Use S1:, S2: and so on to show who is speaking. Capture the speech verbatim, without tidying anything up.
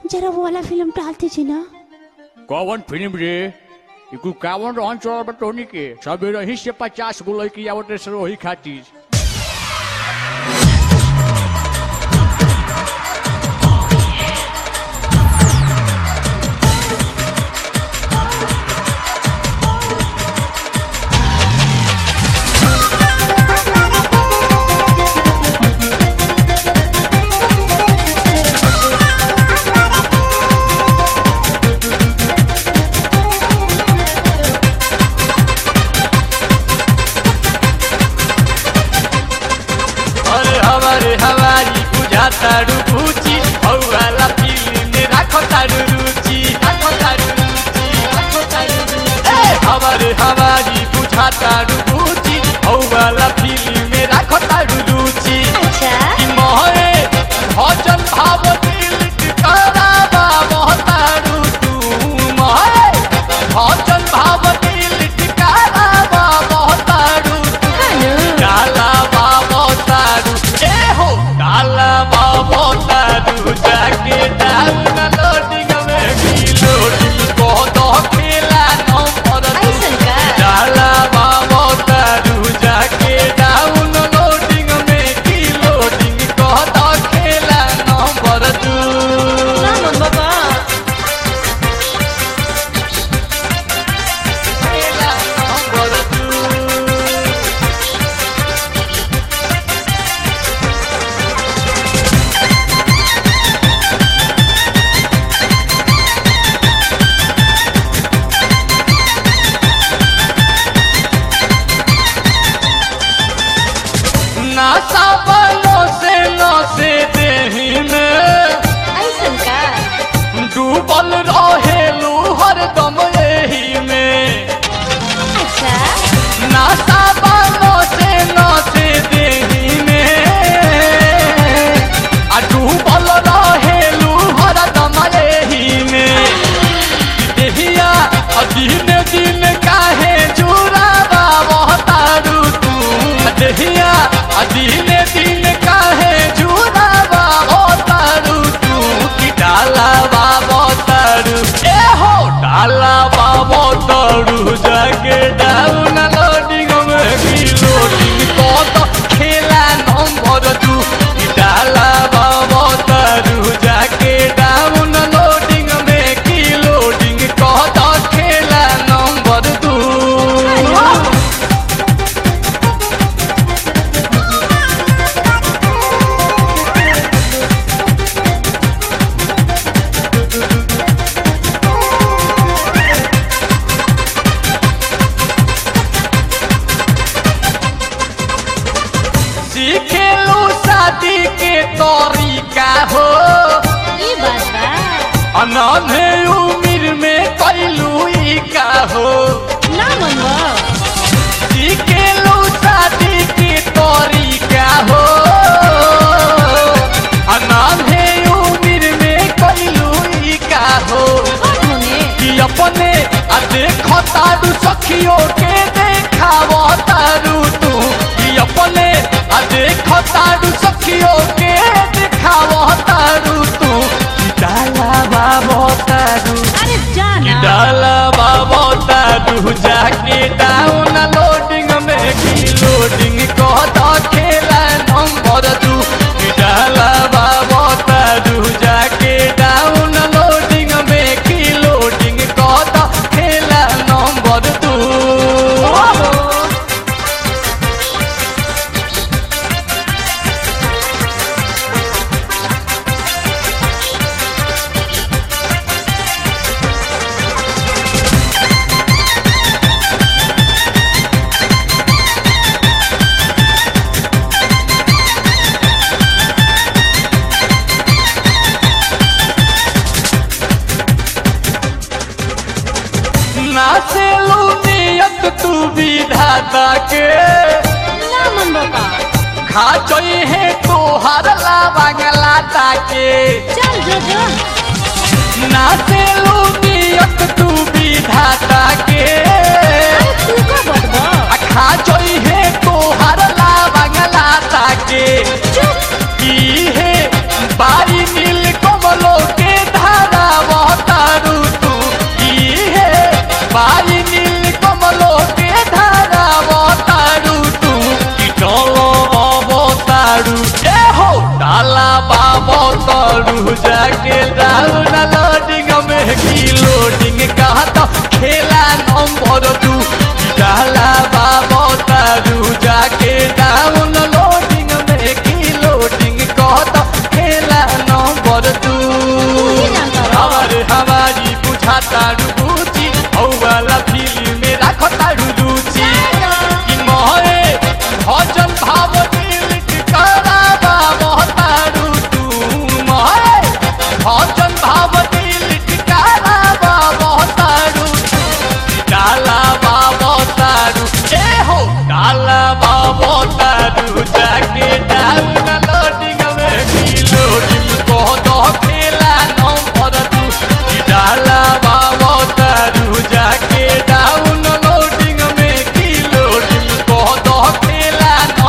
S1: जरा वो वाला फिल्म डालते थे ना।
S2: कौन फिल्म रे इकु कावन रहन चल बटोनी के सब रही से पचास गो लड़की आवत से वही खातिर
S3: तारू पूची औवाला पीली में राखो तारू रुचि राखो तारू रुचि राखो तारू रुचि ए हमारे हमारी बुझा तारू पूची औवाला पीली में राखो तारू रुचि
S1: अच्छा
S3: कि मोहे भजन भाव दिल टिकारा बाबा तारू तू मोहे भजन भाव दिल टिकारा बाबा तारू तू डाला बाबा तारू ए हो डाला जाके डाउन लोडिंग में की लोडिंग को तो खेला नो पर डाला बाबा तारू जाके डाउन लोडिंग में की लोडिंग को तो खेला नो पर तू
S1: ना मन बाबा
S3: खेला नो पर तू नासा बनो से नसे देही में
S1: ऐसन का
S3: डूबल रहेलू हरदम यही में
S1: अच्छा
S3: नासा बनो से नसे देही में आ डूबल रहेलू हरदम यही में देहिया दिन दिन काहे जुरावा तारू तू देहिया दिन दिन काहे जुरावा तारू तू कि डाला बाबा तारू ए हो डाला बाबा तारू जाके डाउन लोडिंग में की लोडिंग को तो खेला नंबर तू कि डाला बाबा तारू जाके डाउन लोडिंग में की लोडिंग को तो खेला नंबर तू सीखेलू शादी के तरीका हो
S1: ये बात बा
S3: अनन्हे उम्र में कैलू ई का हो
S1: ना मन बा
S3: सीखेलू शादी के तरीका हो अनन्हे उम्र में कैलू ई का हो कि अपने आ देखो तारू सखियों के देखाव तारू तू कि अपने आ देखो तारू सखियों के देखाव तारू तू कि डाला बाबा तारू
S1: अरे जाना
S3: डाला बाबा तारू जाके डाउन लोडिंग में की लोडिंग को तो खेला नंबर तू कि डाला बाबा तारू जाके डाउन लोडिंग में की लोडिंग को तो खेला नंबर तू नाचेलू नियत तू विधाता के
S1: ना मन बाबा
S3: खा चोई है तोहार ला बांगला ताके
S1: चल जो जो
S3: नाचेलू नियत तू विधाता के
S1: अरे तू का बड़बा
S3: खा चोई है तोहार ला बांगला ताके
S1: चुप
S3: की है बारी नील कमलों के धार जाके डाउन लोडिंग में की लोडिंग कहा तो खेला नंबर दू डाला बाबा तारू जाके डाउन लोडिंग में की लोडिंग कहा तो खेला नंबर दू हमारे हमारी बुझाता रुचि औ वाला फिल्म में राखो तारू रुचि कि मोहे भजन भाव दिल करा बाबा तारू तू मोहे भजन भाव दिल करा बाबा तारू डाला बाबा तारू ए हो डाला बाबा तारू जाके डाल